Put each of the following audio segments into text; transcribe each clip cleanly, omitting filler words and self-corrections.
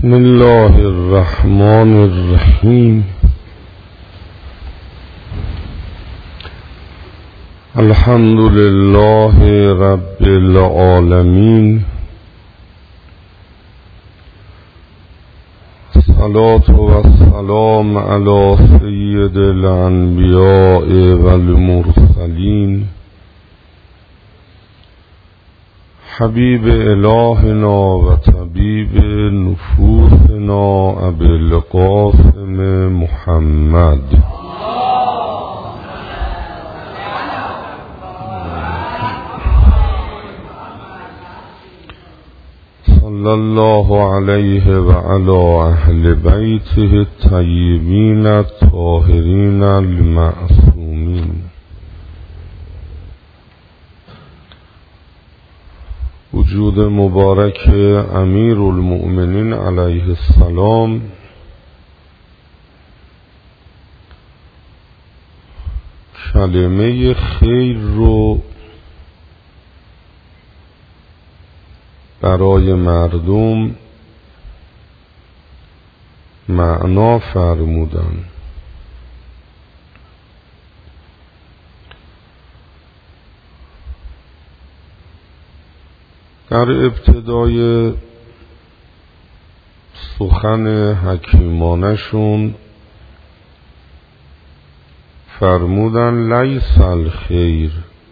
بسم الله الرحمن الرحیم. الحمد لله رب العالمین. الصلاة والسلام علی سید الانبیاء والمرسلین حبیب الهنا و طبیب نفوسنا ابی القاسم محمد صلی الله علیه و علی اهل بیته الطیبین الطاهرین المعصومین. وجود مبارک امیر المؤمنین علیه السلام کلمه خیر رو برای مردم معنا فرمودن. در ابتدای سخن حکیمانشون فرمودن لیس الخیر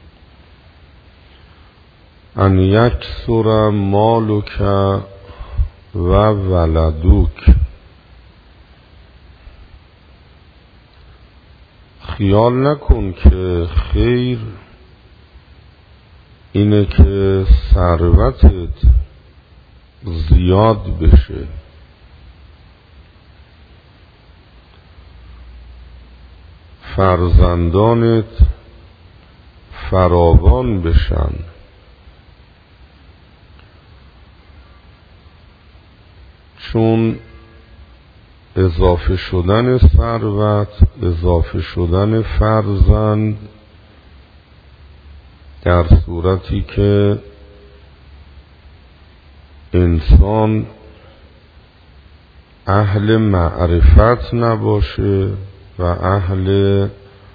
ان یکثر مالک و ولدک. خیال نکن که خیر اینه که ثروتت زیاد بشه، فرزندانت فراوان بشن، چون اضافه شدن ثروت، اضافه شدن فرزند در صورتی که انسان اهل معرفت نباشه و اهل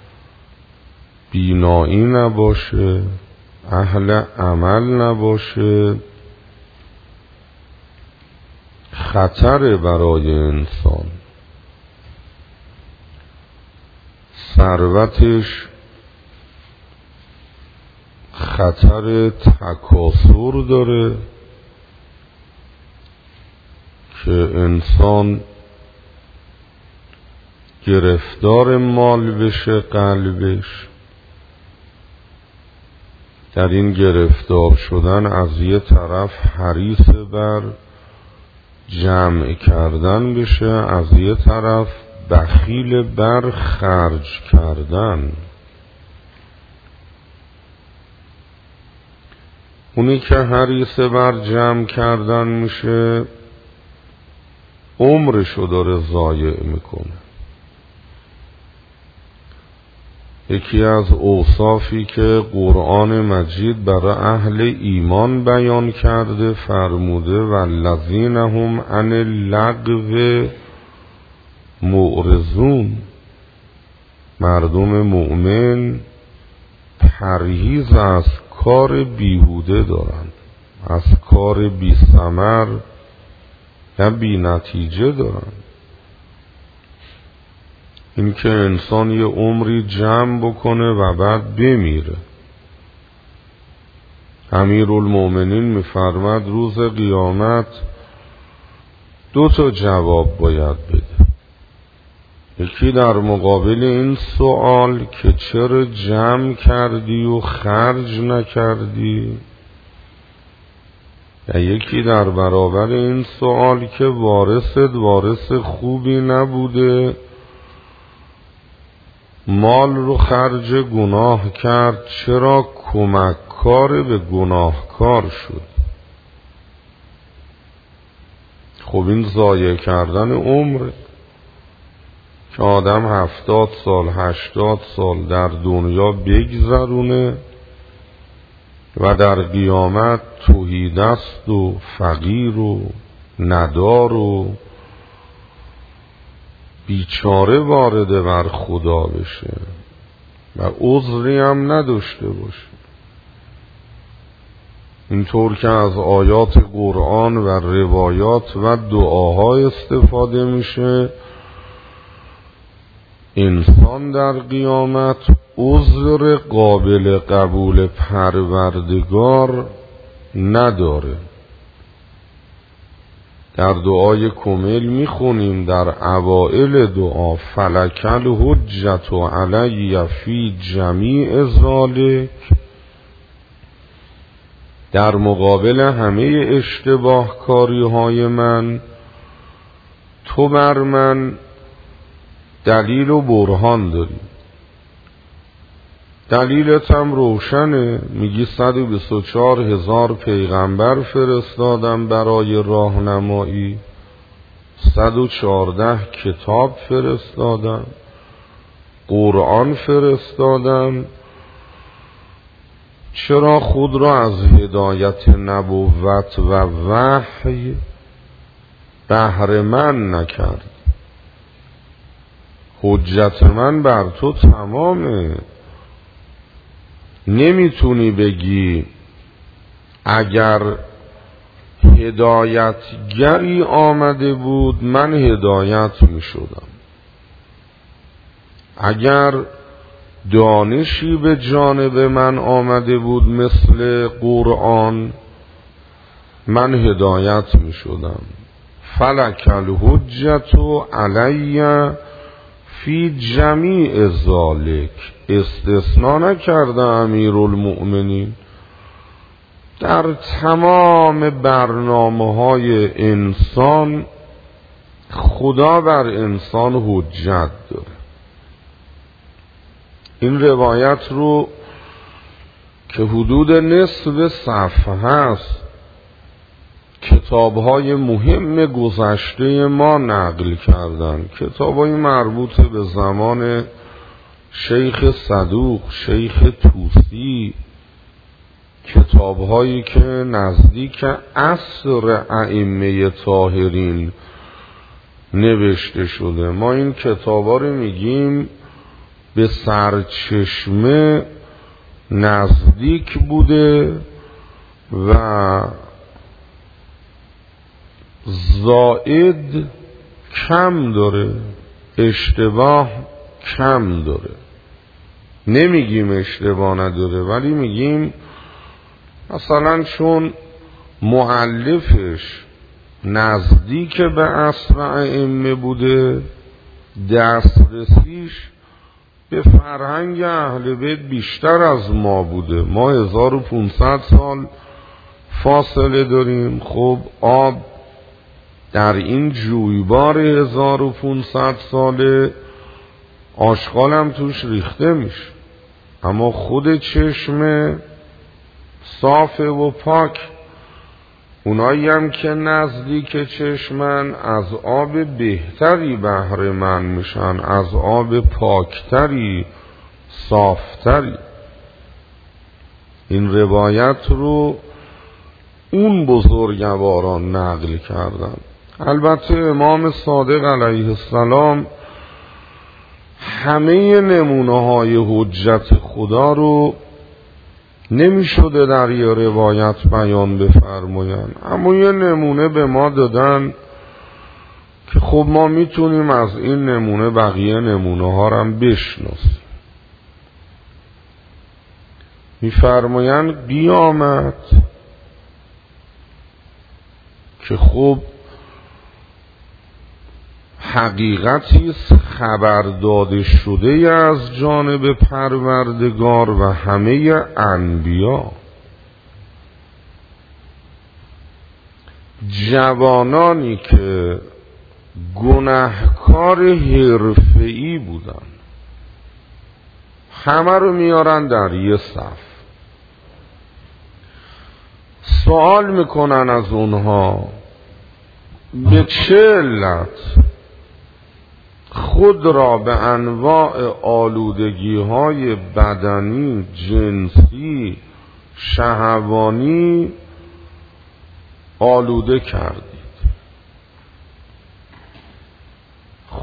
بینایی نباشه، اهل عمل نباشه، خطر برای انسان. ثروتش خطر تکاثر داره که انسان گرفتار مال بشه قلبش. در این گرفتار شدن از یه طرف حریص بر جمع کردن بشه، از یه طرف بخیل بر خرج کردن. اونی که حریص بر جمع کردن میشه عمرشو داره ضایع میکنه. یکی از اوصافی که قرآن مجید برای اهل ایمان بیان کرده فرموده والذین هم عن اللغو معرضون. مردم مؤمن پرهیز از کار بیهوده دارن، از کار بی ثمر یا بی نتیجه دارن. این که انسان یه عمری جمع بکنه و بعد بمیره. امیر المؤمنین میفرماد روز قیامت 2 جواب باید بده. یکی در مقابل این سوال که چرا جمع کردی و خرج نکردی، یا یکی در برابر این سوال که وارث خوبی نبوده، مال رو خرج گناه کرد، چرا کمککار به گناهکار شد. خب این ضایع کردن عمره که آدم 70 سال 80 سال در دنیا بگذرونه و در قیامت تهیدست و فقیر و ندار و بیچاره وارد بر خدا بشه و عذری هم نداشته باشه. اینطور که از آیات قرآن و روایات و دعاها استفاده میشه، انسان در قیامت عذر قابل قبول پروردگار نداره. در دعای کمیل میخونیم در اوائل دعا فلک الحجة علی فی جمیع ذالک، در مقابل همه اشتباه کاری های من تو بر من دلیل و برهان داری. دلیلت هم روشنه، میگی 124,000 پیغمبر فرستادم برای راهنمایی، 114 کتاب فرستادم، قرآن فرستادم، چرا خود را از هدایت نبوت و وحی بهره مند نکرد؟ حجت من بر تو تمامه. نمیتونی بگی اگر هدایتگری آمده بود من هدایت میشدم، اگر دانشی به جانب من آمده بود مثل قرآن من هدایت میشدم. فلک الحجة علی فی جمیع ذالک، استثناء نکرده امیرالمؤمنین، در تمام برنامه‌های انسان خدا بر انسان حجت داره. این روایت رو که حدود نصف صفحه هست کتاب‌های مهم گذشته ما نقل کردن، کتاب‌های مربوط به زمان شیخ صدوق، شیخ طوسی، کتاب‌هایی که نزدیک عصر ائمه طاهرین نوشته شده. ما این کتاب‌ها رو میگیم به سرچشمه نزدیک بوده و زائد کم داره، اشتباه کم داره. نمیگیم اشتباه نداره، ولی میگیم مثلا چون مؤلفش نزدیک به عصر ائمه بوده، دسترسیش به فرهنگ اهل بیت بیشتر از ما بوده. ما 1500 سال فاصله داریم. خب آب در این جویبار 1500 ساله آشغال هم توش ریخته میشه، اما خود چشمه صافه و پاک. اونایی هم که نزدیک چشمن از آب بهتری بهره مند میشن، از آب پاکتری، صافتری. این روایت رو اون بزرگواران نقل کردن. البته امام صادق علیه السلام همه نمونه های حجت خدا رو نمی شده در یه روایت بیان بفرمایند، اما یه نمونه به ما دادن که خب ما میتونیم از این نمونه بقیه نمونه ها رو هم بشناسیم. میفرمایند قیامت که خب حقیقتی خبر داده شده از جانب پروردگار و همه انبیا، جوانانی که گناهکار حرفه‌ای بودن همه رو میارن در یه صف، سوال میکنن از اونها به چه علت خود را به انواع آلودگی‌های بدنی، جنسی، شهوانی آلوده کردید.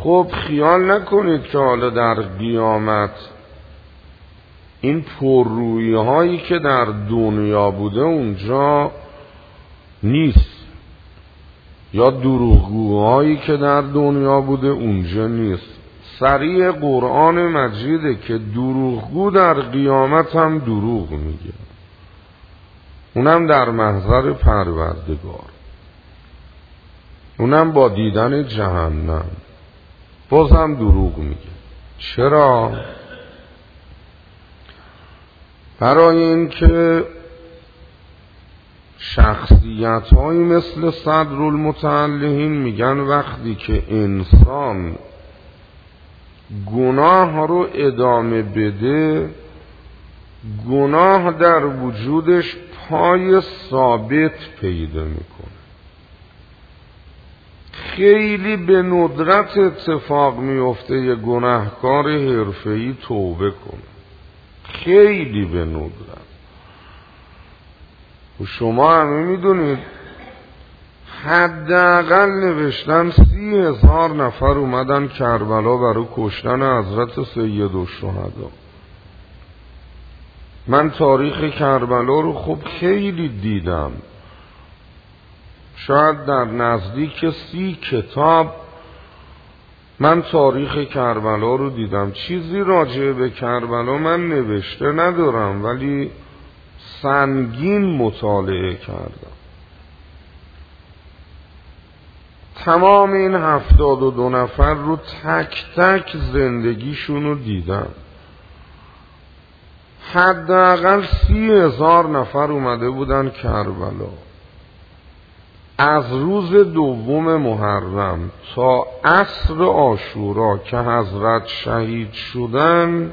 خب خیال نکنید که حالا در قیامت این پررویی هایی که در دنیا بوده اونجا نیست، یا دروغگوهایی که در دنیا بوده اونجا نیست. صریح قرآن مجیده که دروغگو در قیامت هم دروغ میگه، اونم در محضر پروردگار، اونم با دیدن جهنم بازم دروغ میگه. چرا؟ برای اینکه شخصیت هایی مثل صدرالمتعلقین میگن وقتی که انسان گناه رو ادامه بده، گناه در وجودش پای ثابت پیدا میکنه. خیلی به ندرت اتفاق میفته یه گناهکار حرفه‌ای توبه کنه، خیلی به ندرت. و شما همه میدونید حداقل نوشتن 30,000 نفر اومدن کربلا برای کشتن حضرت سیدالشهدا. من تاریخ کربلا رو خب خیلی دیدم، شاید در نزدیک 30 کتاب من تاریخ کربلا رو دیدم. چیزی راجع به کربلا من نوشته ندارم، ولی سنگین مطالعه کردم. تمام این 72 نفر رو تک تک زندگیشون رو دیدم. حداقل 30,000 نفر اومده بودن کربلا. از روز 2 محرم تا عصر عاشورا که حضرت شهید شدن،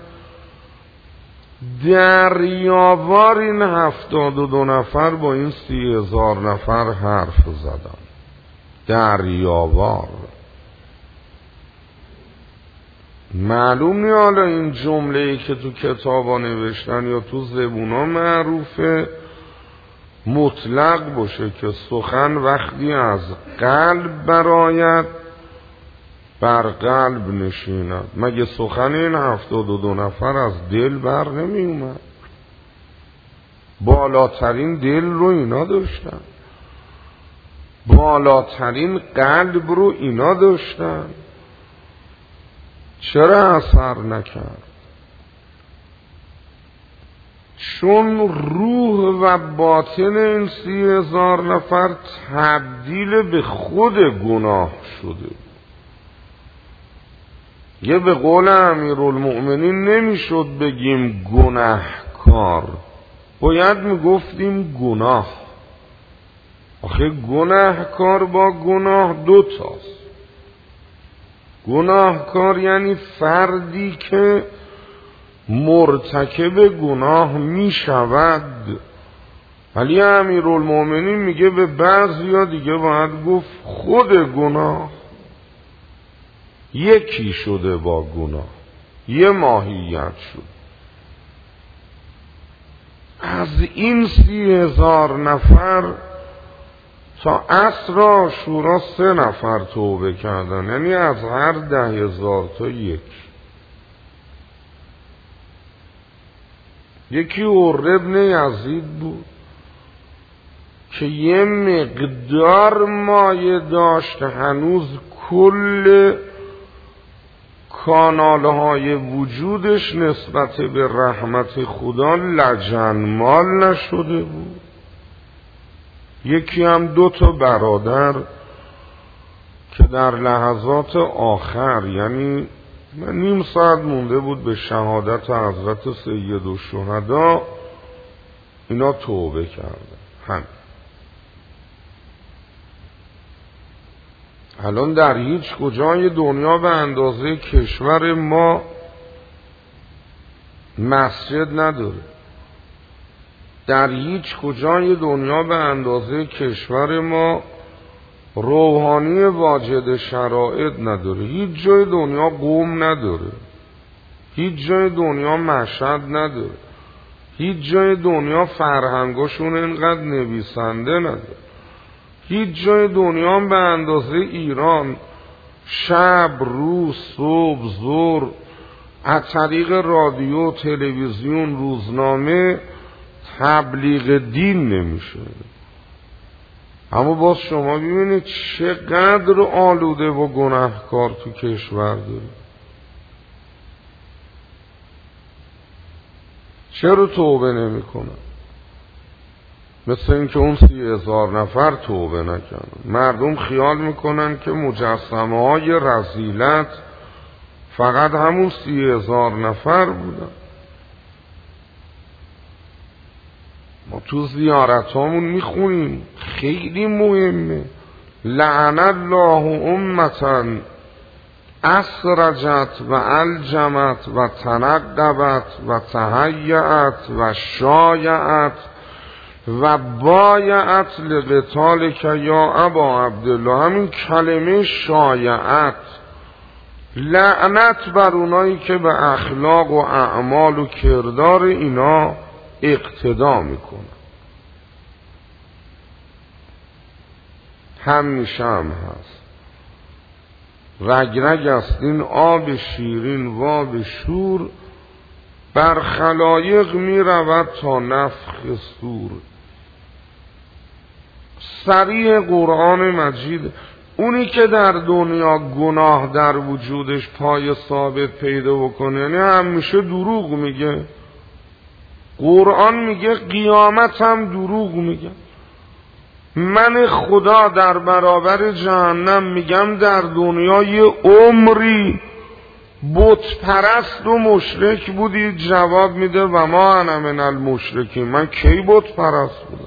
دریاوار این 72 نفر با این 30,000 نفر حرف زدن. دریاوار. معلوم نی حالا این جمله‌ای که تو کتابا نوشتن یا تو زبونا معروفه مطلق باشه که سخن وقتی از قلب برآید بر قلب نشیند. مگه سخن این 72 نفر از دل بر نمی اومد؟ بالاترین دل رو اینا داشتن، بالاترین قلب رو اینا داشتن. چرا اثر نکرد؟ چون روح و باطن این 30,000 نفر تبدیل به خود گناه شده. یه به قول امیرالمؤمنین نمیشد بگیم گناهکار، باید میگفتیم گناه. آخه گناهکار با گناه 2 تاست. گناهکار یعنی فردی که مرتکب گناه می شود، ولی امیرالمؤمنین میگه به بعضیا دیگه باید گفت خود گناه یکی شده با گناه، یه ماهیت شد. از این 30,000 نفر تا عصر عاشورا 3 نفر توبه کردن، یعنی از هر 10,000 تا یکی عر ابن یزید بود که یه مقدار مایه داشت، هنوز کل کانالهای وجودش نسبت به رحمت خدا لجنمال نشده بود. یکی هم 2 تا برادر که در لحظات آخر، یعنی نیم ساعت مونده بود به شهادت حضرت سیدالشهدا، اینا توبه کردن. همین. الان در هیچ کجای دنیا به اندازه کشور ما مسجد نداره. در هیچ کجای دنیا به اندازه کشور ما روحانی واجد شرائط نداره. هیچ جای دنیا قم نداره، هیچ جای دنیا مشهد نداره، هیچ جای دنیا فرهنگاشون اینقدر نویسنده نداره، هیچ جای دنیا به اندازه ایران شب، روز، صبح، ظهر، از طریق رادیو، تلویزیون، روزنامه تبلیغ دین نمیشه. اما باز شما ببینید چقدر آلوده و گناهکار تو کشور داره. چرا توبه نمی کنن؟ مثل اینکه اون 30,000 نفر توبه نکنن. مردم خیال میکنن که مجسمه های رذیلت فقط همون 30,000 نفر بودن. ما تو زیارتامون میخونیم، خیلی مهمه: لعن الله امتا اسرجت و الجمت و تنقبت و تهیعت و شایعت و بایعت لقتالک یا ابا عبدالله. همین کلمه شایعت، لعنت بر اونایی که به اخلاق و اعمال و کردار اینا اقتدا میکنن. همیشه هم هست. رگ رگ است این آب شیرین و آب شور، بر خلایق می رود تا نفخ صور. صریح قرآن مجید. اونی که در دنیا گناه در وجودش پای ثابت پیدا بکنه، یعنی همیشه دروغ میگه. قرآن میگه قیامت هم دروغ میگه. من خدا در برابر جهنم میگم در دنیا یه عمری بت پرست و مشرک بودی. جواب میده و ما انا من المشرکین. من کی بت پرست بودم؟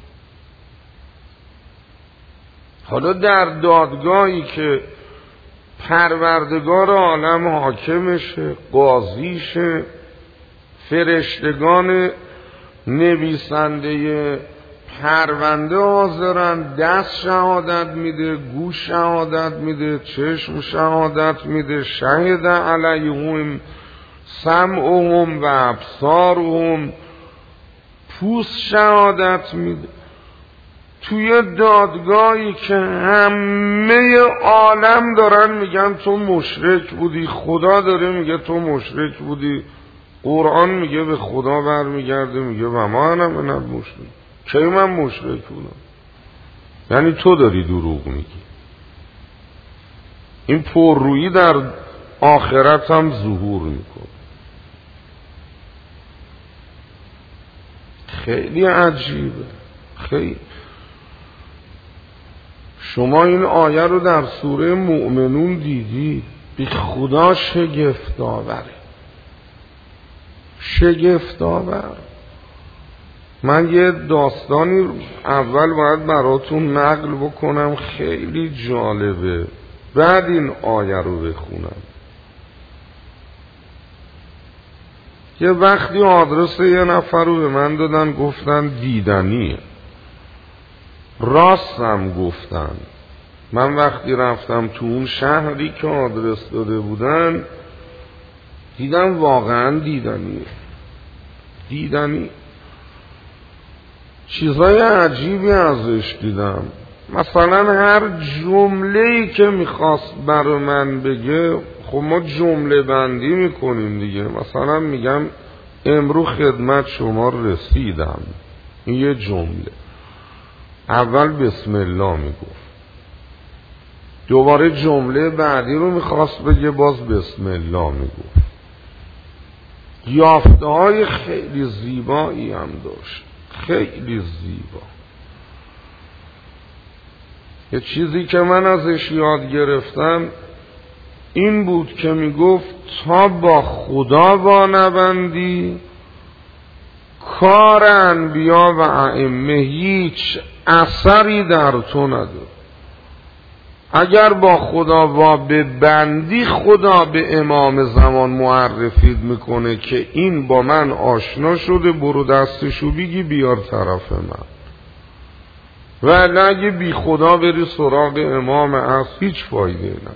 حالا در دادگاهی که پروردگار عالم حاکمشه، قاضیشه، فرشتگان نویسنده پرونده حاضرن، دست شهادت میده، گوش شهادت میده، چشم شهادت میده، شهد علیهم سمعهم و ابصارهم، پوست شهادت میده. توی دادگاهی که همه عالم دارن میگن تو مشرک بودی، خدا داره میگه تو مشرک بودی، قرآن میگه به خدا برمیگرده میگه و ما انا من المشرک. کی من مشرک بودم؟ یعنی تو داری دروغ میگی. این پررویی در آخرت هم ظهور میکنه. خیلی عجیبه. خیلی. شما این آیه رو در سوره مؤمنون دیدی؟ بی خدا شگفت آوره. شگفت آور. من یه داستانی اول باید براتون نقل بکنم، خیلی جالبه، بعد این آیه رو بخونم. یه وقتی آدرس یه نفر رو به من دادن، گفتن دیدنیه. راستم گفتن. من وقتی رفتم تو اون شهری که آدرس داده بودن، دیدم واقعا دیدنیه. دیدنی. چیزای عجیبی ازش دیدم. مثلا هر جمله‌ای که میخواست برای من بگه، خب ما جمله بندی میکنیم دیگه. مثلا میگم امرو خدمت شما رسیدم، این یه جمله. اول بسم الله میگفت، دوباره جمله بعدی رو میخواست بگه، باز بسم الله میگفت. یافته های خیلی زیبایی هم داشت، خیلی زیبا. یه چیزی که من ازش یاد گرفتم این بود که میگفت تا با خدا وانبندی، کار انبیا و ائمه هیچ اثری در تو نداره. اگر با خدا وا ببندی، خدا به امام زمان معرفید میکنه که این با من آشنا شده، برو دستشو بگی بیار طرف من. و اگه بی خدا بری سراغ امام اصل، هیچ فایده نداره.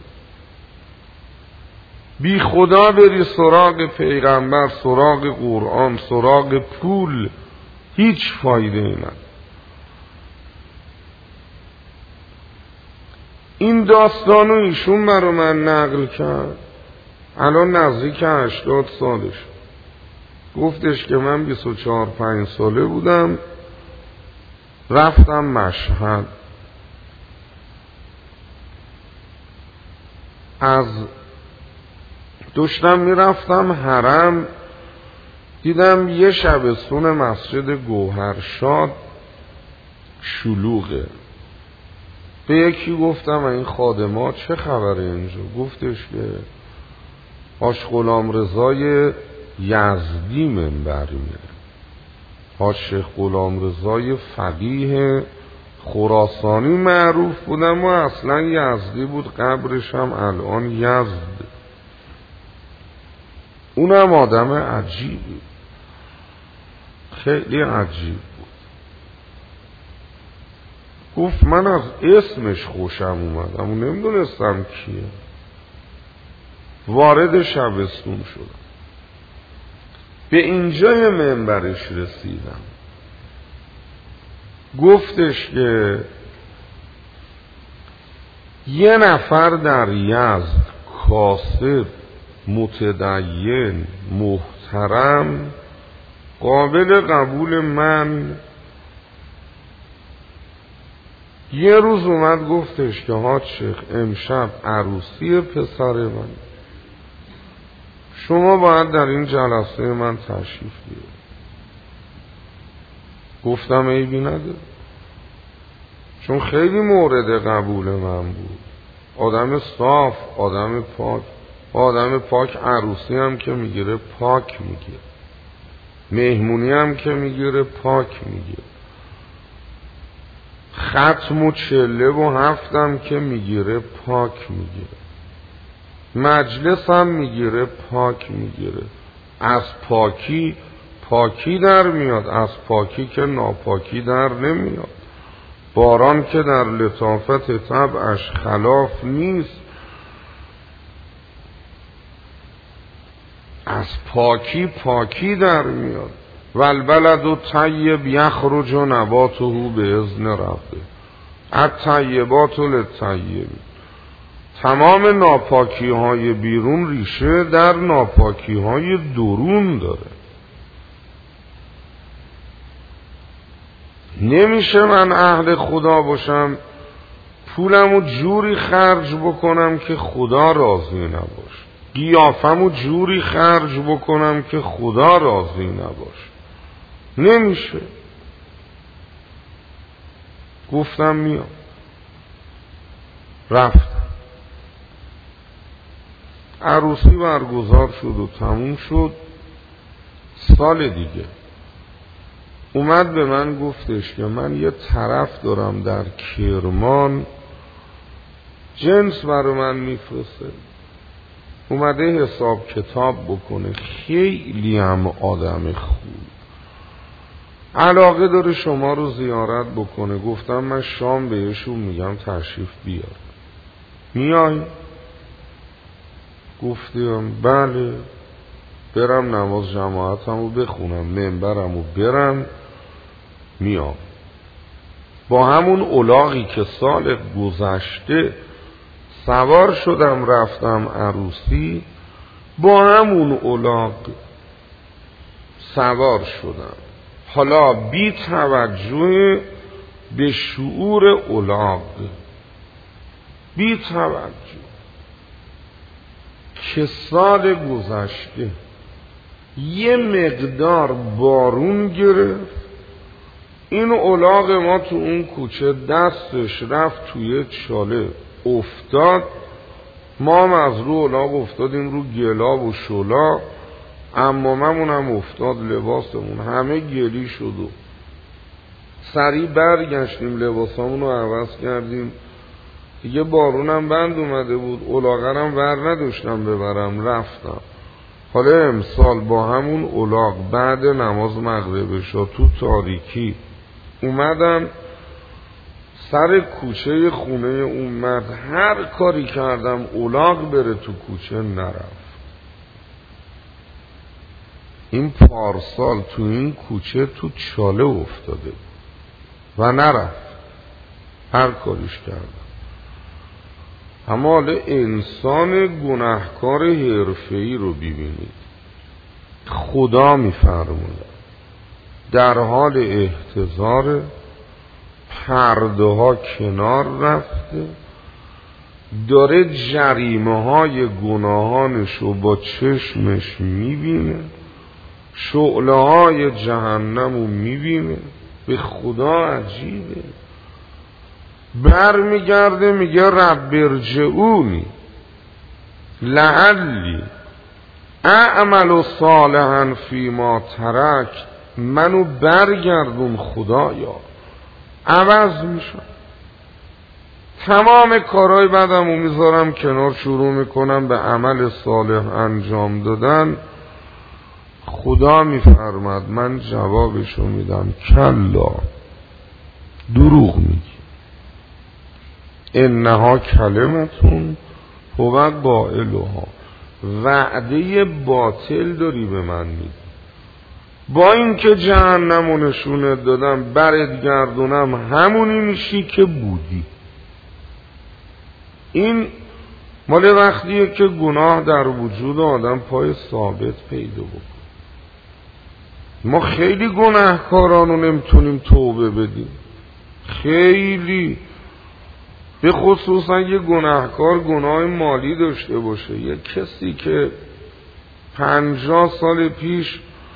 بی خدا بری سراغ پیغمبر، سراغ قرآن، سراغ پول، هیچ فایده نداره. این داستانو ایشون برای من نقل کرد. الان نزدیک 80 سالش. گفتش که من 24-25 ساله بودم، رفتم مشهد، از داشتم میرفتم حرم، دیدم یه شبستون مسجد گوهرشاد شلوغه. به یکی گفتم این خادمات چه خبره اینجا؟ گفتش که حاج غلامرضای یزدی منبر میره. حاج شیخ غلامرضای فقیه خراسانی معروف بودم و اصلا یزدی بود، قبرش هم الان یزد. اونم آدم عجیبی، خیلی عجیب بود. گفت من از اسمش خوشم اومدم و نمیدونستم کیه. وارد شبستون شدم، به اینجای منبرش رسیدم. گفتش که یه نفر در یزد کاسب متدین محترم قابل قبول من یه روز اومد گفتش که حاج شیخ امشب عروسی پسر من، شما باید در این جلسه من تشریف بیارید. گفتم عیبی نداره، چون خیلی مورد قبول من بود، آدم صاف، آدم پاک. آدم پاک عروسی هم که میگیره پاک میگیره، مهمونی هم که میگیره پاک میگیره، ختم و چله و هفتم که میگیره پاک میگیره، مجلس هم میگیره پاک میگیره. از پاکی پاکی در میاد، از پاکی که ناپاکی در نمیاد. باران که در لطافت طبعش خلاف نیست، از پاکی پاکی در میاد. والبلد الطیب یخرج نباته باذن ربه الطیبات للطیبین. تمام ناپاکی های بیرون ریشه در ناپاکی های درون داره. نمیشه من اهل خدا باشم پولمو جوری خرج بکنم که خدا راضی نباشه، قیافمو جوری خرج بکنم که خدا راضی نباشه. نمیشه. گفتم میام. رفتم. عروسی برگزار شد و تموم شد. سال دیگه اومد به من گفتش که من یه طرف دارم در کرمان، جنس برای من میفرسته، اومده حساب کتاب بکنه، خیلی هم آدم خوب، علاقه داره شما رو زیارت بکنه. گفتم من شام بهشون میگم تشریف بیار. میای؟ گفتم بله. برم نماز جماعتمو بخونم، منبرمو برم، میام. با همون الاغی که سال گذشته سوار شدم رفتم عروسی، با همون الاغ سوار شدم. حالا بی توجه به شعور الاغ، بی توجه که سال گذشته یه مقدار بارون گرفت، این الاغ ما تو اون کوچه دستش رفت توی چاله افتاد، ما هم از رو الاغ افتادیم رو گلاب و شلا، اما ممونم افتاد، لباسمون همه گلی شد و سریع برگشتیم لباسامون رو عوض کردیم. دیگه بارونم بند اومده بود، الاغرم ور نداشتم ببرم، رفتم. حالا امسال با همون الاغ بعد نماز مغرب شد تو تاریکی اومدم سر کوچه خونه اومد، هر کاری کردم الاغ بره تو کوچه نرفت. این پارسال تو این کوچه تو چاله افتاده و نرفت، هر کاریش کردم. اما حالا انسان گناهکار حرفه‌ای رو ببینید، خدا می‌فرماید در حال احتضار، پرده ها کنار رفته، داره جریمه های گناهانش رو با چشمش میبینه، شعله های جهنم رو میبینه. به خدا عجیبه. برمیگرده میگه رب ارجعونی لعلی اعمل صالحا فیما ترکت، منو برگردون خدایا، عوض میشم، تمام کارهای بدمو میذارم کنار، شروع میکنم به عمل صالح انجام دادن. خدا میفرماد من جوابشو میدم کلا، دروغ میگی، انها کلمتون هو قائلها، وعده باطل داری به من میدی، با اینکه جهنمو نشونت دادم برت گردونم همونی میشی که بودی. این مال وقتیه که گناه در وجود آدم پای ثابت پیدا بکن. ما خیلی گناهکارانو نمیتونیم توبه بدیم، خیلی، به خصوصا یه گناهکار گناه مالی داشته باشه. یه کسی که 50 سال پیش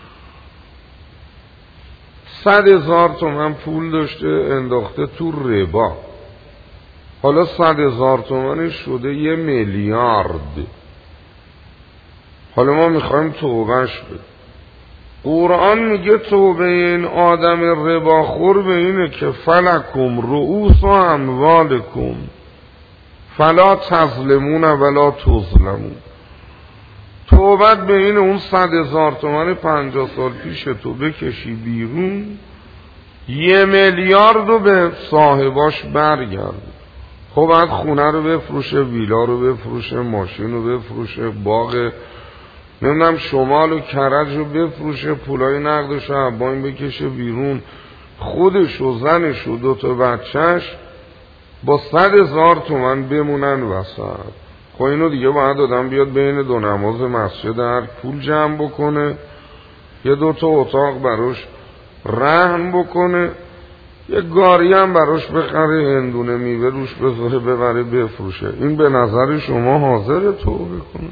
100,000 تومن پول داشته انداخته تو ربا، حالا 100,000 تومنش شده 1 میلیارد، حالا ما میخوایم توبهش بدیم. قرآن میگه توبه این آدم رباخور به اینه که فلکم رؤوس اموالکم فلا تظلمون ولا تظلمون. توبت به این اون 100,000 تومن 50 سال پیش تو بکشی بیرون، 1 میلیارد رو به صاحباش برگرد. خب بعد خونه رو بفروشه، ویلا رو بفروشه، ماشین رو بفروشه، باغ نمیدونم شمال و کرج رو بفروشه، پولای نقدش رو با این بکشه بیرون، خودش و زنش و 2 تا بچهش با 100,000 تومن بمونن وسط. خب اینو دیگه باید آدم بیاد بین 2 نماز مسجد هر پول جمع بکنه، یه 2 تا اتاق براش رهن بکنه، یه گاری هم براش بخره، هندونه میوه روش بذاره ببره بفروشه. این به نظر شما حاضر توبه کنه؟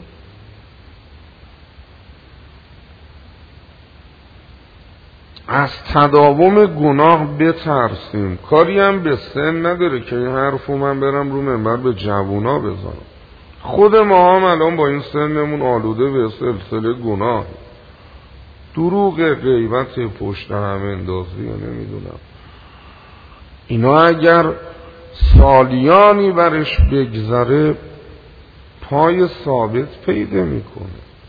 از تداوم گناه بترسیم. کاری هم به سن نداره که این حرفو من برم رو منبر به جوونا بزنم. خود ما هم الان با این سنمون آلوده به سلسله گناه، دروغ، غیبت، پشت هم اندازی و نمیدونم اینا. اگر سالیانی برش بگذره پای ثابت پیدا میکنه.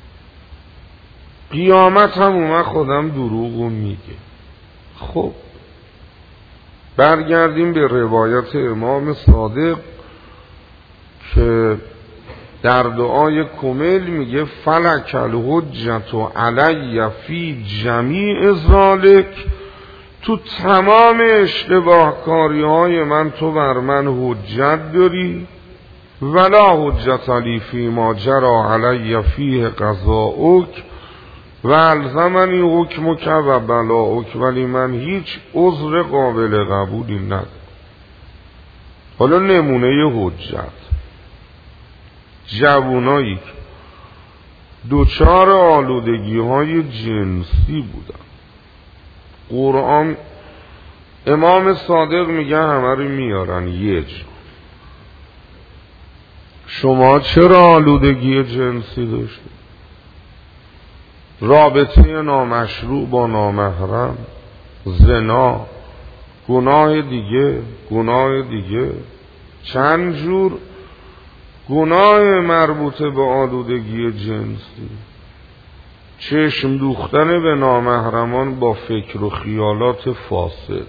قیامت هم اومد خودم دروغو میگه. خب برگردیم به روایت امام صادق که در دعای کمیل میگه فلک الحجت علی فی جمیع ذالک، تو تمام اشتباه کاری های من تو بر من حجت داری، ولا حجت علی فی ما جرا علی فیه قضاؤک و الزمنی حکمک و بلاؤک، ولی من هیچ عذر قابل قبولی ندارم. حالا نمونه حجت، جوانایی که دوچار آلودگی های جنسی بودن، قرآن امام صادق میگه همه رو میارن یه جا. شما چرا آلودگی جنسی داشتید؟ رابطه نامشروع با نامحرم، زنا، گناه دیگه، چند جور گناه مربوط به آلودگی جنسی. چشم دوختن به نامحرمان با فکر و خیالات فاسد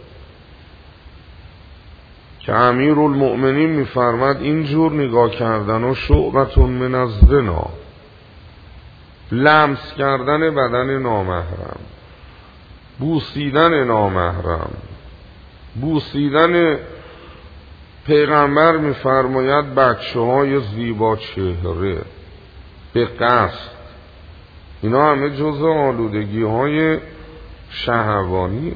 که امیرالمؤمنین میفرماد این جور نگاه کردن و شعبتون من الزنا، لمس کردن بدن نامحرم، بوسیدن نامحرم، بوسیدن پیغمبر می‌فرماید بچه‌های زیبا چهره به قصد، اینا همه جزء آلودگی‌های شهوانی.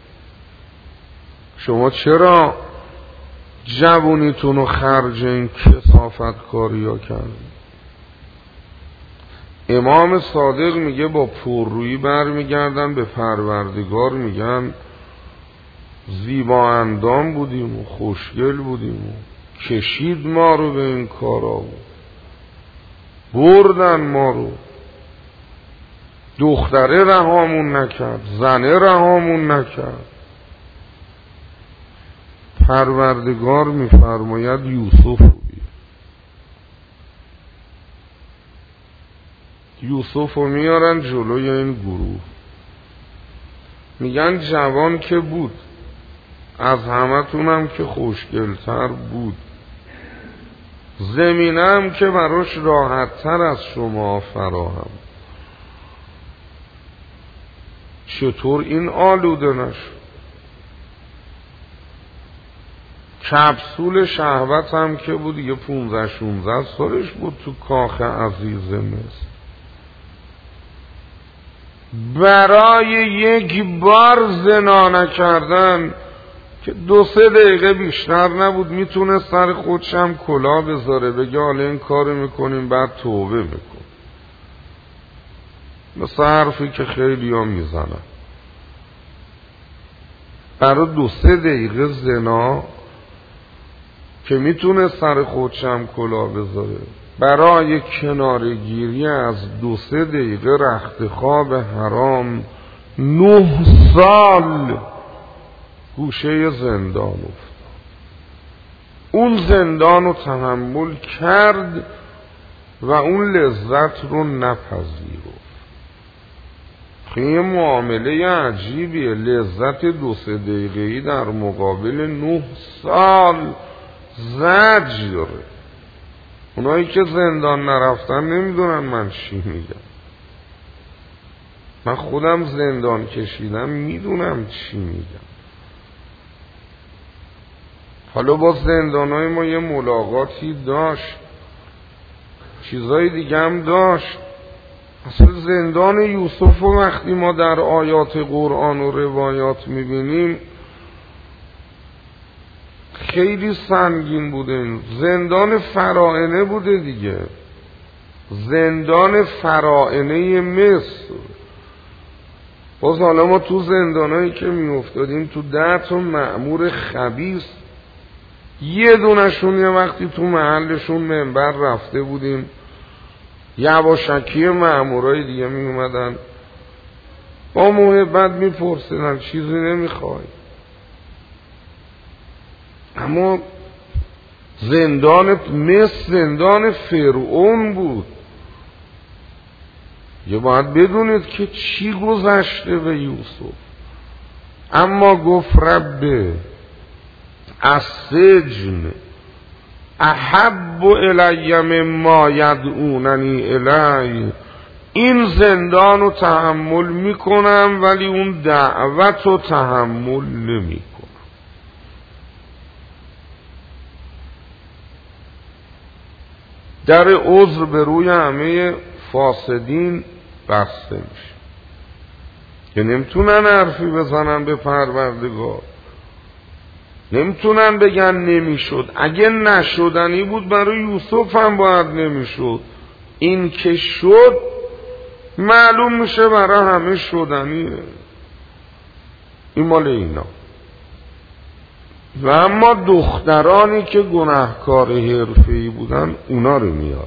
شما چرا جوونیتون رو خرج این کثافت کاریا کردید؟ امام صادق میگه با پررویی برمیگردن به پروردگار، میگن زیبا اندام بودیم و خوشگل بودیم و کشید ما رو به این کارا و بردن ما رو، دختره رهامون نکرد، زنه رهامون نکرد. پروردگار میفرماید یوسف رو بیار. یوسف رو میارن جلوی این گروه، میگن جوان که بود، از همتونم که خوشگلتر بود، زمینم که براش راحتتر از شما فراهم، چطور این آلوده نشد؟ کپسول شهوت هم که بود یه 15-16 سالش بود تو کاخ عزیز مصر، برای یک بار زنا نکردن که 2-3 دقیقه بیشتر نبود میتونه سر خودشم کلاه بذاره بگه حالا این کارو میکنیم بعد توبه میکن. مثل حرفی که خیلی ها میزنن، برای 2-3 دقیقه زنا که میتونه سر خودشم کلاه بذاره، برای کنارگیری از 2-3 دقیقه رخت خواب حرام 9 سال گوشه زندان افتاد. اون زندان رو تحمل کرد و اون لذت رو نپذیرفت. خیلی معامله عجیبیه، لذت 2-3 دقیقه‌ای در مقابل 9 سال زجر. اونایی که زندان نرفتن نمیدونن من چی میگم، من خودم زندان کشیدم میدونم چی میگم. حالا با زندانای ما یه ملاقاتی داشت، چیزای دیگه هم داشت. اصلا زندان یوسف رو وقتی ما در آیات قرآن و روایات میبینیم خیلی سنگین بوده. زندان فراعنه بوده دیگه، زندان فراعنه مصر. باز حالا ما تو زندانایی که میافتادیم تو 10 تا مأمور خبیث، یه دونشون یه وقتی تو محلشون منبر رفته بودیم، یواشکی مأمورای دیگه می اومدن با محبت میپرسیدن چیزی نمیخوای. اما زندان مصر زندان فرعون بود. یه باید بدونید که چی گذشته به یوسف. اما گفت رب السجن احب الی مما یدعوننی الی، این زندان رو تحمل میکنم ولی اون دعوت رو تحمل نمیکنم. در عذر به روی همه فاسدین بسته میشه که نمیتونن حرفی بزنن به پروردگار، نمیتونن بگن نمیشد. اگه نشدنی بود برای یوسف هم باید نمیشد، این که شد معلوم میشه برای همه شدنیه. این مال اینا. و اما دخترانی که گناهکار حرفه‌ای بودن اونا رو میاد،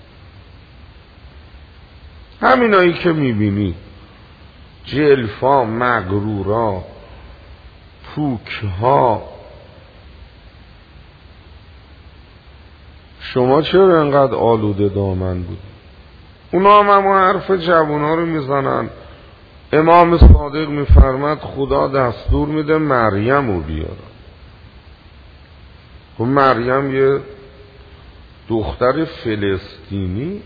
همینایی که میبینید جلفا، مغرورا، پوکها. شما چرا انقدر آلوده دامن بود؟ اونا هم حرف جوونا رو میزنن. امام صادق میفرماد خدا دستور میده مریم رو بیارن. خب مریم یه دختر فلسطینی،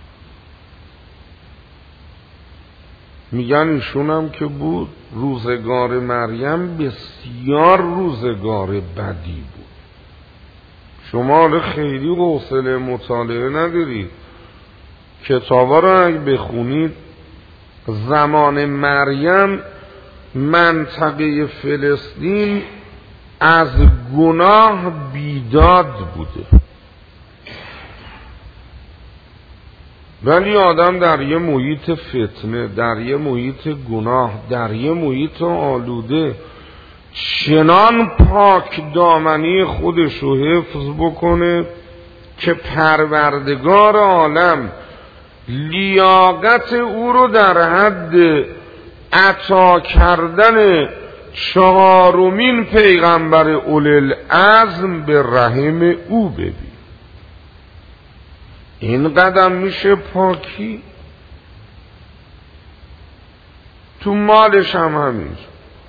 میگن ایشون هم که بود روزگار مریم بسیار روزگار بدی بود. شما خیلی حوصله مطالعه ندارید. کتابا رو اگه بخونید، زمان مریم منطقه فلسطین از گناه بیداد بوده، ولی آدم در یه محیط فتنه، در یه محیط گناه، در یه محیط آلوده چنان پاک دامنی خودش رو حفظ بکنه که پروردگار عالم لیاقت او رو در حد عطا کردن 4مین پیغمبر اولوالعزم به رحم او ببین. این قدم میشه پاکی. تو مالش هم همینجا،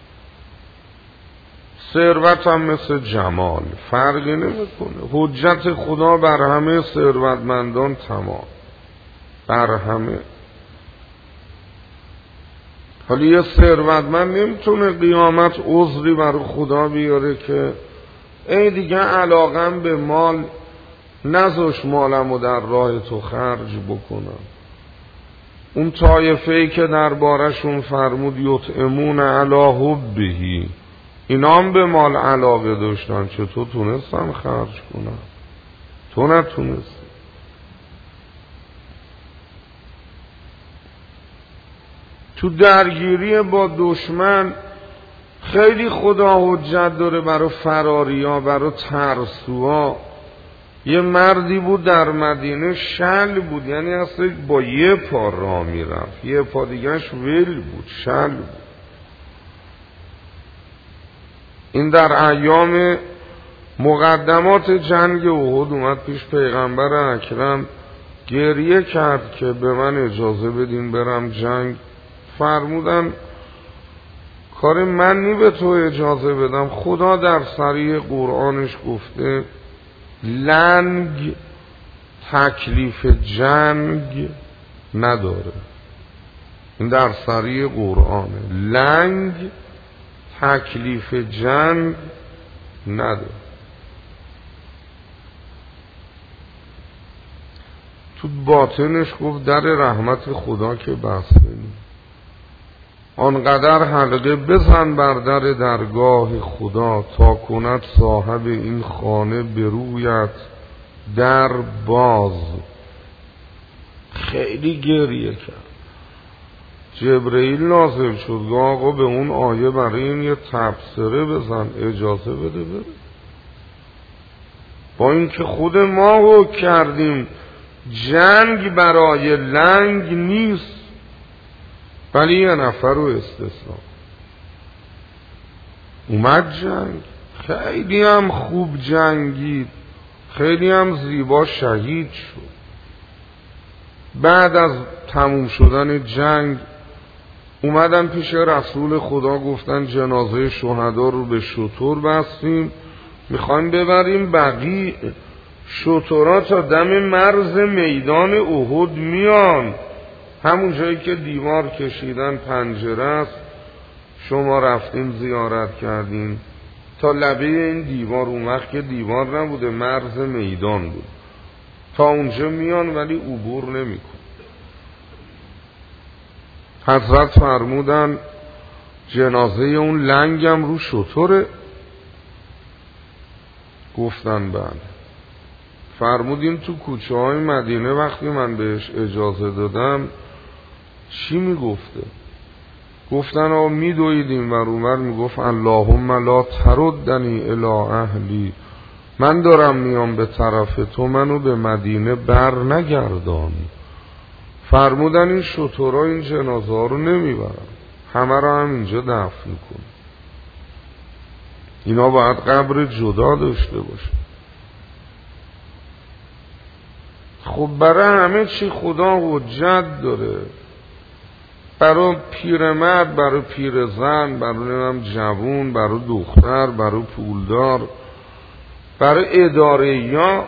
ثروت هم مثل جمال فرقی نمیکنه. حجت خدا بر همه ثروتمندان تمام، بر همه. حالا یه ثروتمند نمیتونه قیامت عذری برای خدا بیاره که ای دیگه علاقم به مال نذاش مالمو در راه تو خرج بکنم. اون طایفه‌ای که دربارشون فرمود یطعمون علی حبه، اینا هم به مال علاقه داشتن، چطور تونستن خرج کنن؟ تو نتونستی. تو درگیری با دشمن خیلی خدا حجت داره برای فراریا، برای ترسوها. یه مردی بود در مدینه، شل بود، یعنی اصلا با یه پا راه میرفت، یه پا دیگهش ول بود، شل بود. این در ایام مقدمات جنگ احد اومد پیش پیغمبر اکرم، گریه کرد که به من اجازه بدین برم جنگ. فرمودن کار من نی به تو اجازه بدم، خدا در صریح قرآنش گفته لنگ تکلیف جنگ نداره. این در صریح قرآنه، لنگ تکلیف جنگ نداره. تو باطنش گفت در رحمت خدا که بسته نی، آنقدر حلقه بزن بر درگاه خدا تا کند صاحب این خانه برویت در باز. خیلی گریه کرد. جبرئیل نازل شد، آقا به اون آیه برای این یه تبصره بزن، اجازه بده بره. با اینکه خود ما حکم کردیم جنگ برای لنگ نیست، ولی یه نفر رو استثنا اومد جنگ. خیلی هم خوب جنگید، خیلی هم زیبا شهید شد. بعد از تموم شدن جنگ اومدن پیش رسول خدا، گفتن جنازه شهدا رو به شتر بستیم، میخوایم ببریم بقیع. شترها تا دم مرز میدان احد میان، همون جایی که دیوار کشیدن پنجره است، شما رفتین زیارت کردین، تا لبه این دیوار، اون وقت که دیوار نبوده مرز میدان بود، تا اونجا میان ولی عبور نمیکن. حضرت فرمودن جنازه اون لنگم رو شتره؟ گفتن بله. فرمودین تو کوچه های مدینه وقتی من بهش اجازه دادم چی میگفته؟ گفتن آقا میدویدیم و رومر میگفت اللهم لا تردنی الی اهلی، من دارم میام به طرف تو، منو به مدینه بر نگردان. فرمودن این شترها این جنازه ها رو نمیبرن، همه رو هم اینجا دفن کن. اینا باید قبر جدا داشته باشه. خب برای همه چی خدا حجت داره، برای پیرمرد، برای پیرزن، برای جوون، برای دختر، برای پولدار، برای اداره‌یا،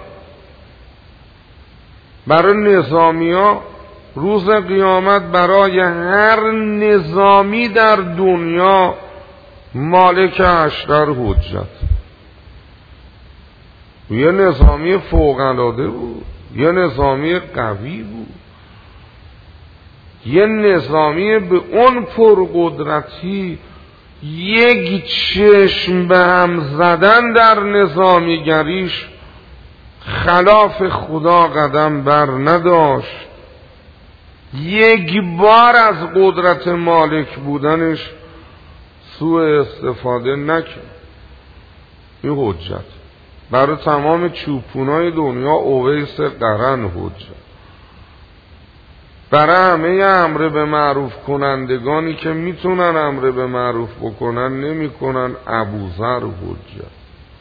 برای نظامیا. روز قیامت برای هر نظامی در دنیا مالک اشتر حجت. یه نظامی فوق‌العاده بود، یه نظامی قوی بود، یه نظامی به اون پرقدرتی یک چشم به هم زدن در نظامیگریش خلاف خدا قدم بر نداشت، یک بار از قدرت مالک بودنش سوء استفاده نکرد. این حجت برای تمام چوپونای دنیا اویس قرن حجت، برای همه امر به معروف کنندگانی که میتونن امر به معروف بکنن نمیکنن ابوذر حجت.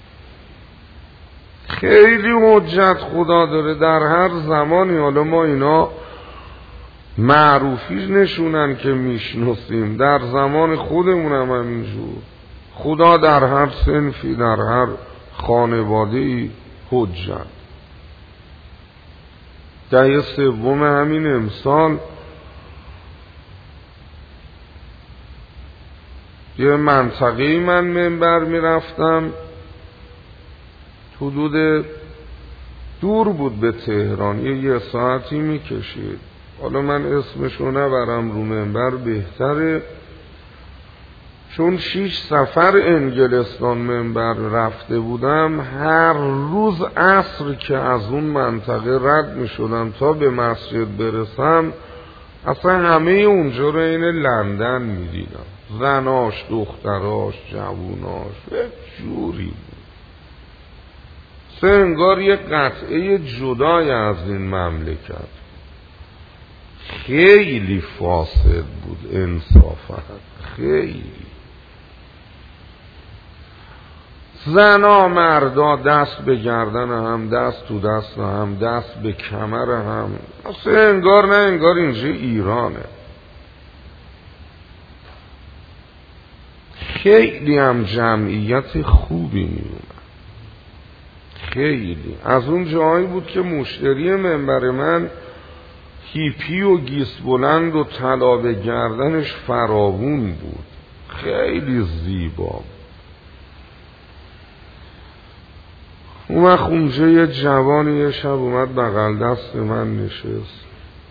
خیلی حجت خدا داره در هر زمانی. حالا ما اینا معروفی نشونن که میشناسیم، در زمان خودمون هم همینجور. خدا در هر صنفی در هر خانواده‌ای حجت. دهه سوم همین امسال یه منطقه‌ای من منبر میرفتم، حدود دور بود به تهران، یه ساعتی میکشید. حالا من اسمشو نبرم رو منبر بهتره، چون 6 سفر انگلستان منبر رفته بودم. هر روز عصر که از اون منطقه رد می شدم تا به مسجد برسم اصلا همه اونجا رو این لندن می دیدم، زناش، دختراش، جووناش، یک جوری بود. انگار یه قطعه جدای از این مملکت. خیلی فاسد بود انصافا، خیلی. زنا مردا دست به گردن هم، دست تو دست هم، دست به کمر هم. اصلا انگار نه انگار اینجا ایرانه. خیلی هم جمعیت خوبی میومد، خیلی. از اون جایی بود که مشتری منبر من هیپی و گیس بلند و طلا به گردنش فراوون بود، خیلی زیبا. اون وقت اونجا یه جوانی یه شب اومد بغل دست من نشست،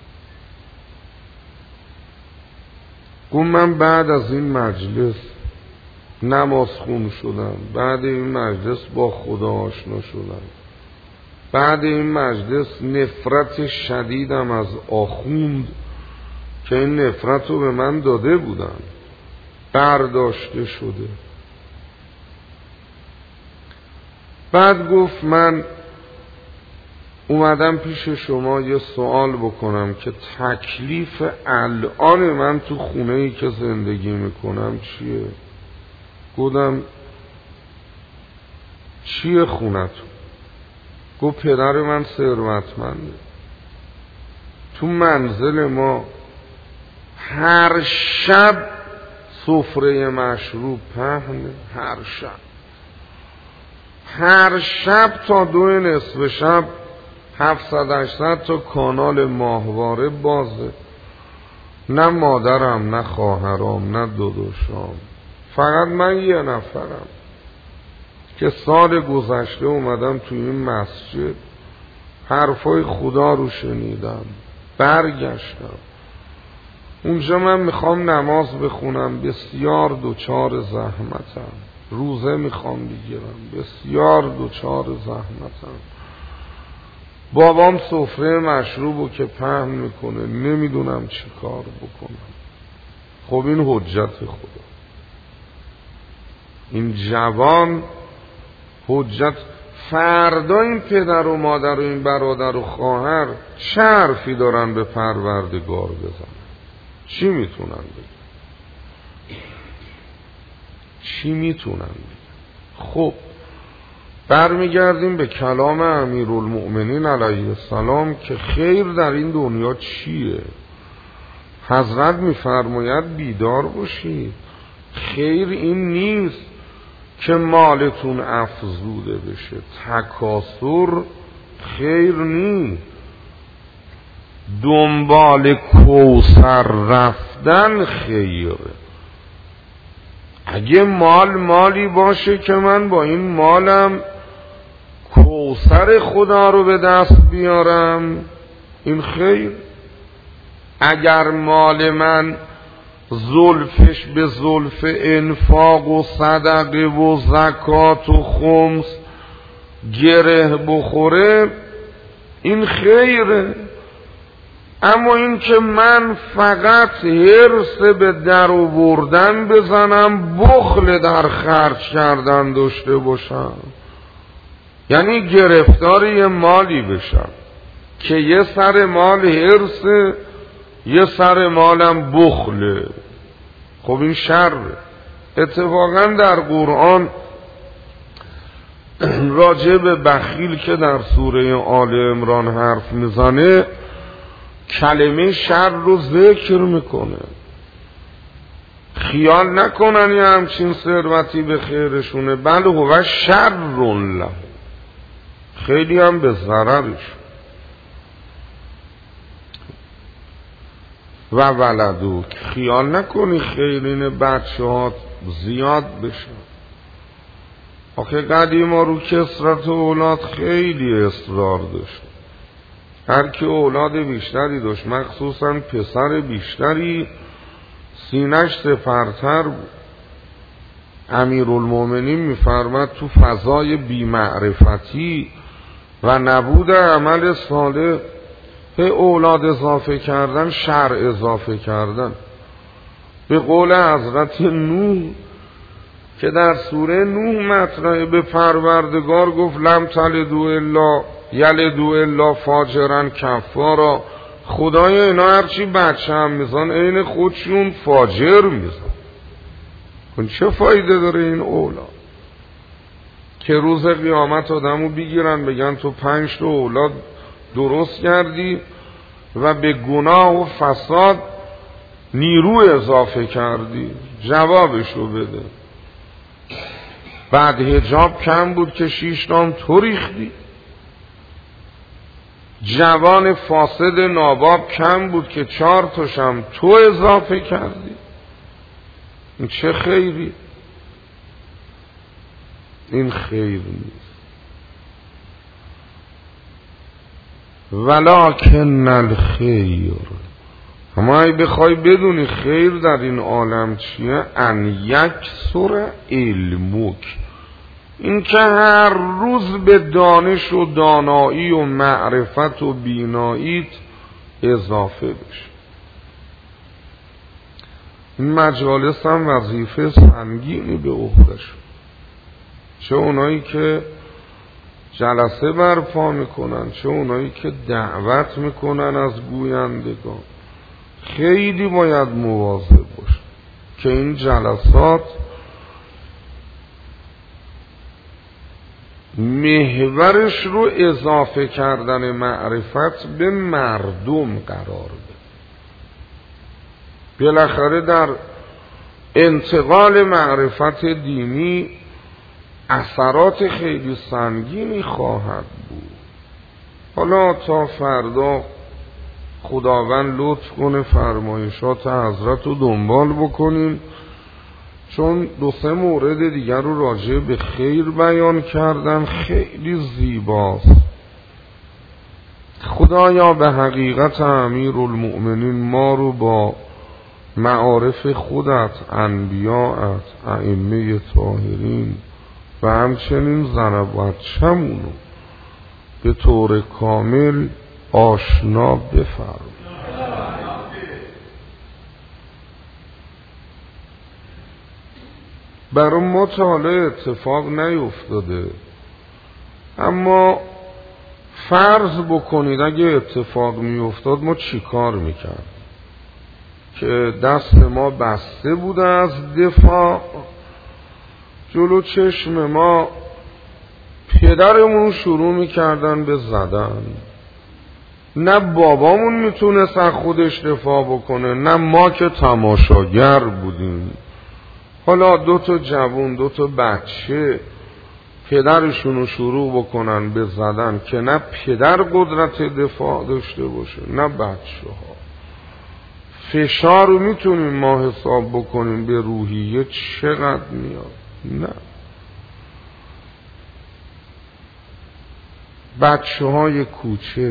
گفت من بعد از این مجلس نماز خون شدم، بعد این مجلس با خدا آشنا شدم، بعد این مجلس نفرت شدیدم از آخوند که این نفرت رو به من داده بودن برداشته شده. بعد گفت من اومدم پیش شما یه سوال بکنم که تکلیف الان من تو خونه‌ای که زندگی میکنم چیه؟ گفتم چیه خونتون؟ گفت پدر من ثروتمنده، تو منزل ما هر شب سفره مشروب پهنه، هر شب تا 2 نصف شب 700-800 تا کانال ماهواره بازه. نه مادرم، نه خواهرام، نه داداشام، فقط من یه نفرم که سال گذشته اومدم تو این مسجد حرفای خدا رو شنیدم، برگشتم. اونجا من میخوام نماز بخونم، بسیار دوچار زحمتم. روزه میخوام بگیرم، بسیار دوچار زحمتم. بابام سفره مشروبو که پهن میکنه، نمیدونم چی کار بکنم. خب این حجت خدا. این جوان حجت. فردا این پدر و مادر و این برادر و خواهر چه حرفی دارن به پروردگار بزنن؟ چی میتونن بگن؟ چی میتونن بگن؟ خب برمیگردیم به کلام امیرالمؤمنین علیه السلام که خیر در این دنیا چیه؟ حضرت میفرماید بیدار باشید. خیر این نیست که مالتون افزوده بشه، تکاثر خیر نیست. دنبال کوثر رفتن خیره. اگه مالی باشه که من با این مالم کوثر خدا رو به دست بیارم، این خیر. اگر مال من زلفش به زلف انفاق و صدقه و زکات و خمس گره بخوره، این خیره. اما این که من فقط حرص به در آوردن بزنم، بخل در خرج کردن داشته باشم، یعنی گرفتار یه مالی بشم که یه سر مال حرصه، یه سر مالم بخله، خب این شر. اتفاقا در قرآن راجع به بخیل که در سوره آل عمران حرف میزنه، کلمه شر رو ذکر میکنه. خیال نکنن یه همچین ثروتی به خیرشونه، بله هو شر له، خیلی هم به ضررش. و ولدو، خیال نکنی خیرین بچه ها زیاد بشن. آخه قدیما رو کثرت اولاد خیلی اصرار داشت. هر کی اولاد بیشتری داشت، مخصوصا پسر بیشتری، سینش سپرتر بود. امیرالمومنین میفرماد تو فضای بی‌معرفتی و نبود عمل صالح، اولاد اضافه کردن شر اضافه کردن. به قول حضرت نوح که در سوره نوح مطرحه، به پروردگار گفت لم تلدوا الا یلدوا الا فاجرا کفارا، خدای اینا هرچی بچه هم میزن عین خودشون فاجر میزن. کن چه فایده داره این اولاد که روز قیامت آدمو بگیرن بگن تو 5 تا اولاد درست کردی و به گناه و فساد نیرو اضافه کردی؟ جوابشو بده. بعد حجاب کم بود که 6 تام تو ریختی. جوان فاسد ناباب کم بود که 4 تاشم تو اضافه کردی. این چه خیری؟ این خیر نیست. ولکن الخیر، اما ای بخوای بدونی خیر در این عالم چیه، ان یکثر علمک، این که هر روز به دانش و دانایی و معرفت و بیناییت اضافه بشه. این مجالس هم وظیفه سنگینی به عهده شد، چه اونایی که جلسه برپا میکنن، چه اونایی که دعوت میکنن از گویندگان. خیلی باید مواظب باش که این جلسات محورش رو اضافه کردن معرفت به مردم قرار بده. بالاخره در انتقال معرفت دینی اثرات خیلی سنگینی خواهد بود. حالا تا فردا خداوند لطف کنه فرمایشات حضرت رو دنبال بکنیم، چون 2-3 مورد دیگر رو راجع به خیر بیان کردن، خیلی زیباست. خدایا به حقیقت امیرالمؤمنین ما رو با معارف خودت، انبیاءت، ائمه طاهرین و همچنین زن و بچه‌مونو به طور کامل آشنا بفرما. برای ما تا حالا اتفاق نیفتاده، اما فرض بکنید اگه اتفاق میافتاد ما چی کار میکرد؟ که دست ما بسته بوده از دفاع، جلو چشم ما پدرمون شروع میکردن به زدن. نه بابامون میتونست از خودش دفاع بکنه، نه ما که تماشاگر بودیم. حالا 2 تا جوون، 2 تا بچه پدرشونو شروع بکنن به زدن که نه پدر قدرت دفاع داشته باشه نه بچه ها. فشار رو میتونیم ما حساب بکنیم به روحیه چقدر میاد؟ نه. بچه های کوچک،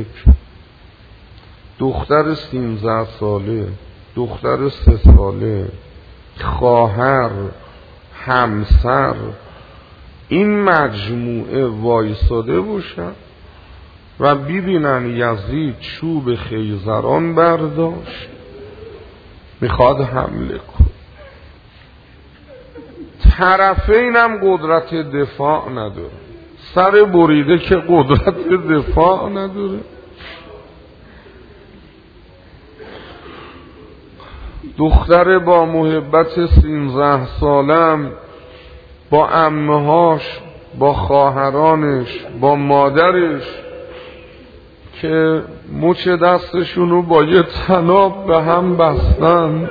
دختر 13 ساله، دختر 3 ساله، خواهر، همسر، این مجموعه وایساده باشن و ببینن یزید چوب خیزران برداشت میخواد حمله کن. طرفین هم قدرت دفاع نداره، سر بریده که قدرت دفاع نداره. دختر با محبت 13 سالم با عمهاش، با خواهرانش، با مادرش که مچ دستشونو با یه طناب به هم بستن،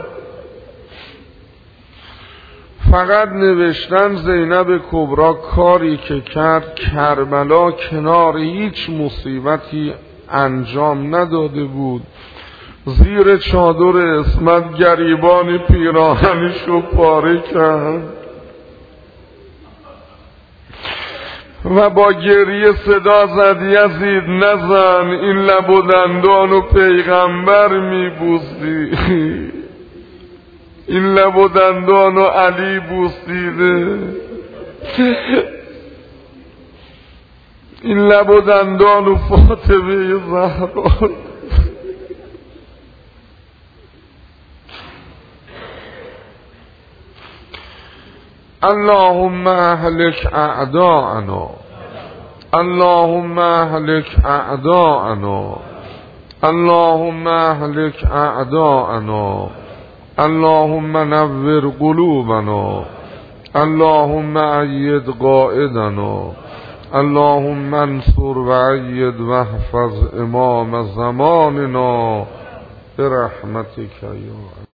فقط نوشتن زینب کبرا کاری که کرد کربلا کنار هیچ مصیبتی انجام نداده بود، زیر چادر عصمت گریبان پیراهنشو پاره کرد و با گریه صدا زد یزید نزن، این لب و دندانو پیغمبر میبوسی، این لب و دندانو علی بوسیده، این لب و دندانو فاطمه زهرا. اللهم اهلك اعداءنا، اللهم اهلك اعداءنا، اللهم اهلك اعداءنا، اللهم نور قلوبنا، اللهم أيد قائدنا، اللهم انصر وأيد واحفظ امام زماننا برحمتك يا